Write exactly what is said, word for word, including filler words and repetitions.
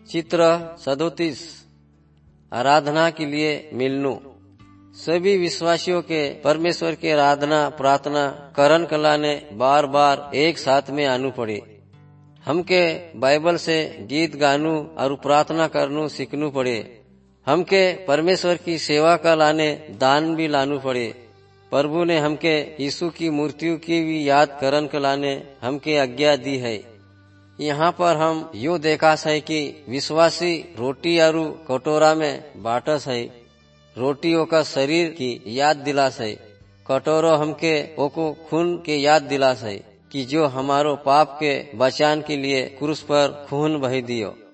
चित्र सदोतीस आराधना के लिए मिलनु। सभी विश्वासियों के परमेश्वर के आराधना प्रार्थना करन कलाने बार बार एक साथ में आनु पड़े। हमके बाइबल से गीत गानू और प्रार्थना करनू सीखनू पड़े। हमके परमेश्वर की सेवा का लाने दान भी लानू पड़े। प्रभु ने हमके यीशु की मूर्तियों की भी याद करन के लाने हमके आज्ञा दी है। यहाँ पर हम यो देखा है कि विश्वासी रोटी और कटोरा में बाटस है। रोटी ओका शरीर की याद दिलास है, कटोरो हमके ओको खून के याद दिलास है कि जो हमारो पाप के बचान के लिए क्रूस पर खून बही दियो।